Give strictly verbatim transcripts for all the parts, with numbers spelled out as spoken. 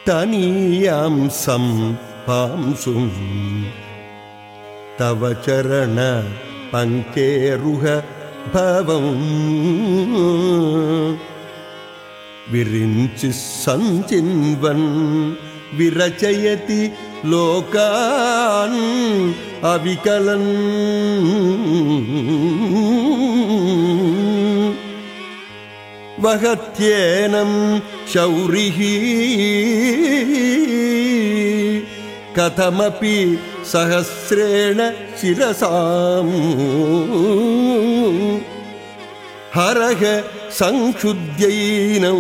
తనీయాంసం పాంసుం తవ చరణ పంకేరుహ భవం విరించి సంచిన్వన్ విరచయతి లోకాన్ అవికలన్ వహత్యేనం శౌరిః కథమపి సహస్రేణ శిరసాం హరః సంక్షుద్యైనం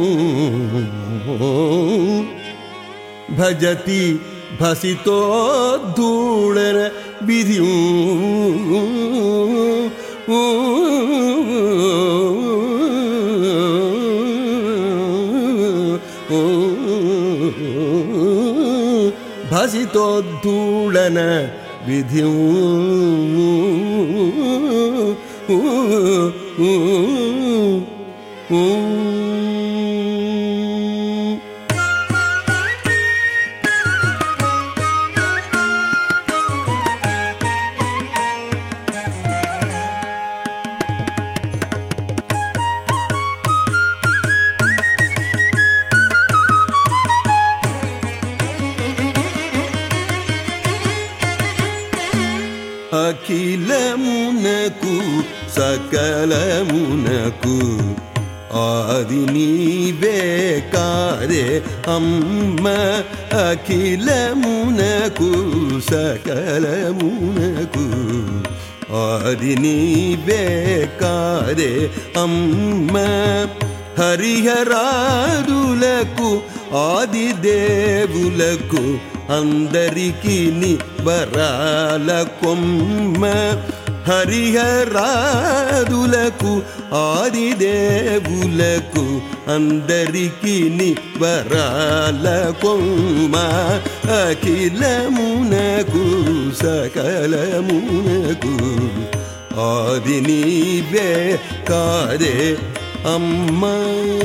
భజతి భసితోద్ధూళన విధిం భసితోద్ధూళన విధిం అఖిలమునకు సకలమునకు ఆది నీవే కారే అమ్మ అఖిలమునకు సకలమునకు ఆది నీవే కారే అమ్మ హరిహరాదులకు ఆది దేవులకు అందరికి ని వరాల కొమ్మ హరిహరాదులకు ఆది దేవులకు అందరికి ని వరాల కొమ్మ అఖిలమునకు సకలమునకు ఆది నీవే కారే అమ్మా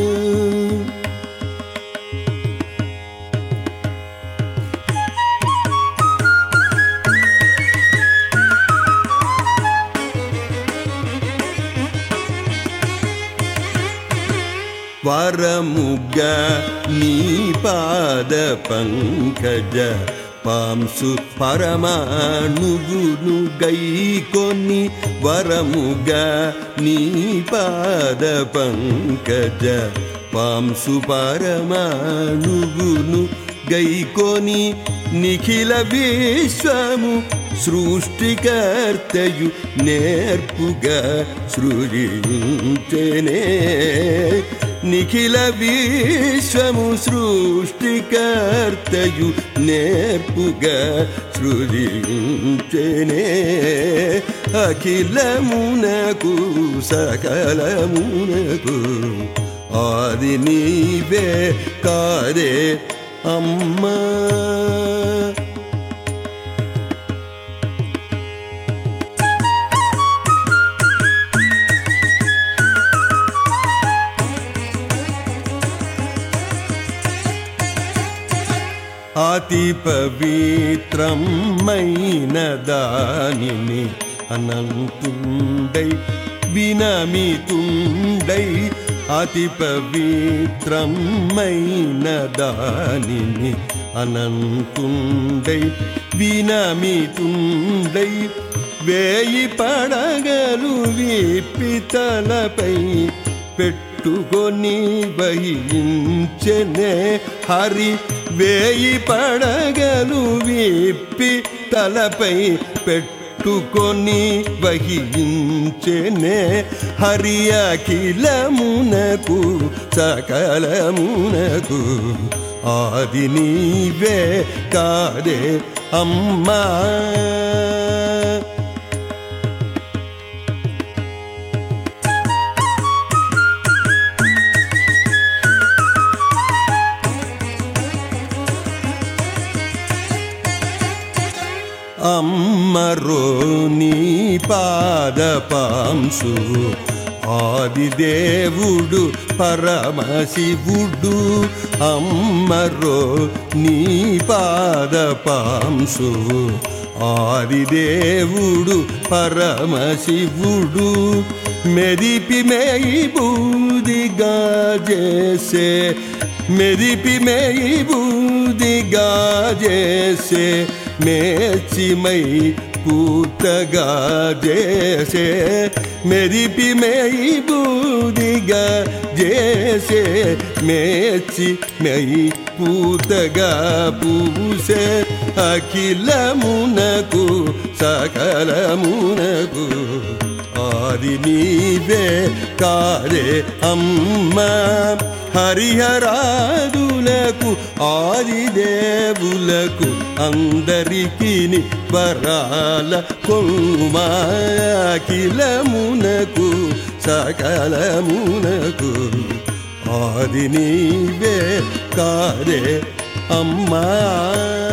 వరముగా నీ పాద పంకజ పాంసు పరమాణువును గైకొని వరముగా నీ పాద పంకజ పాంసు పరమాణువును గైకొని నిఖిల విశ్వము సృష్టికర్తయు నేర్పుగా సృజించెనే నిఖిల విశ్వము సృష్టికర్తయు నేర్పుగా సృజించెనే అఖిలమునకు సకలమునకు ఆది నీవే కారే అమ్మా అతి పవిత్రమైన దానిని అనంతుండై వినమితుండై అతి పవిత్రమైన దానిని అనంతుండై వినమితుండై వేయి పడగలు విప్పితలపై పెట్టుకొని వహించెనే హరి వేయి పడగలు విప్పి తలపై పెట్టుకొని వహించెనే హరి అఖిలమునకు సకలమునకు ఆది నీవే కారే అమ్మా అమ్మరో నీ పాద పాంసు ఆదిదేవుడు పరమశివుడు అమ్మరో నీ పాద పాంసు ఆదిదేవుడు పరమశివుడు మెదిపి మేయి బూదిగా చేసే మెదిపి మేయి బూదిగా చేసే మేచిమై పూతగా చేసే మెదిపి మేయి బూదిగా చేసే మేచి మెయి పూతగా పూసే అఖిలమునకు సకలమునకు ఆది నీవే కాదే అమ్మా హరిహరాదులకు ఆదిదేవులకు అందరికీ వరాల కొమ్మ అఖిలమునకు సకలమునకు ఆది నీవే కాదే అమ్మా.